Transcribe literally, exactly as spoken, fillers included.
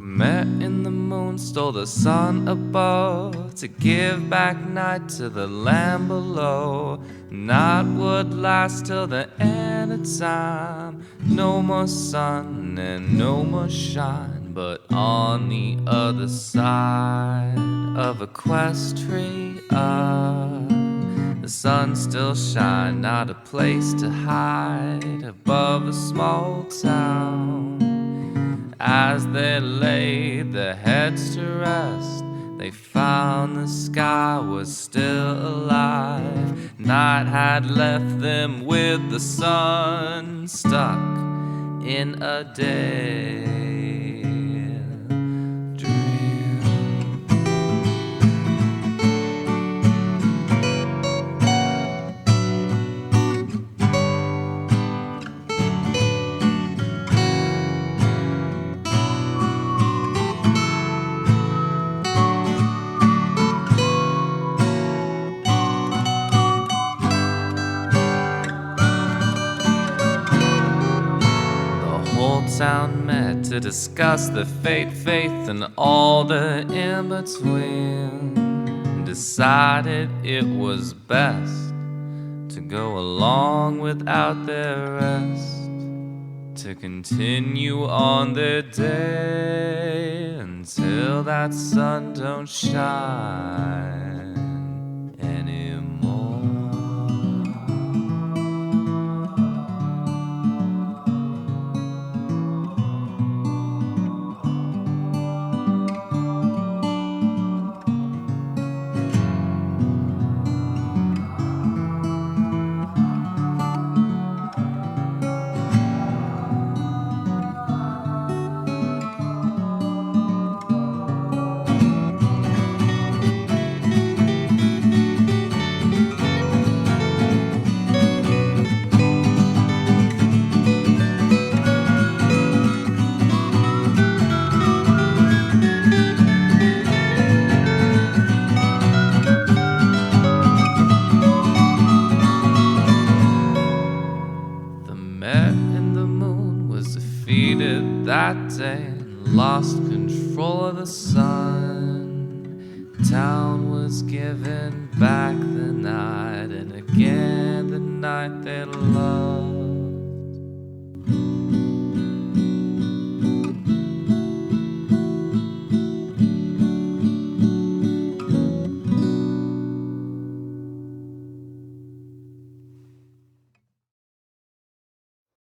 Met in the moon, stole the sun above to give back night to the land below. Night would last till the end of time. No more sun and no more shine, but on the other side of Equestria, the sun still shines, not a place to hide above a small town. As they laid their heads to rest, they found the sky was still alive. Night had left them with the sun stuck in a day dream. Town met to discuss the fate, faith, and all the in-between. Decided it was best to go along without their rest, to continue on their day until that sun don't shine anymore. That day and lost control of the sun. Town was given back the night, and again the night they loved.